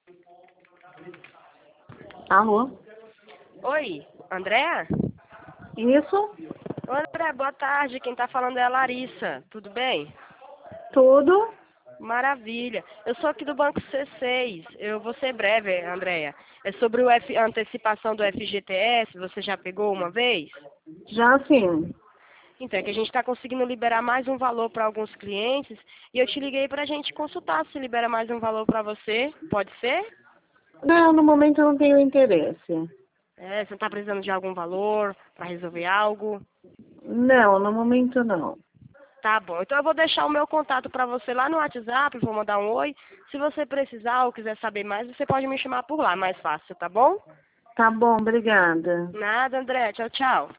Alô? Oi, Andréa? Isso? Oi, André, boa tarde. Quem tá falando é a Larissa. Tudo bem? Tudo? Maravilha. Eu sou aqui do Banco C6. Eu vou ser breve, Andréa. É sobre a antecipação do FGTS. Você já pegou uma vez? Já sim. Então, é que a gente está conseguindo liberar mais um valor para alguns clientes e eu te liguei para a gente consultar se libera mais um valor para você. Pode ser? Não, no momento eu não tenho interesse. É, você está precisando de algum valor para resolver algo? Não, no momento não. Tá bom. Então eu vou deixar o meu contato para você lá no WhatsApp, vou mandar um oi. Se você precisar ou quiser saber mais, você pode me chamar por lá, mais fácil, tá bom? Tá bom, obrigada. Nada, André. Tchau, tchau.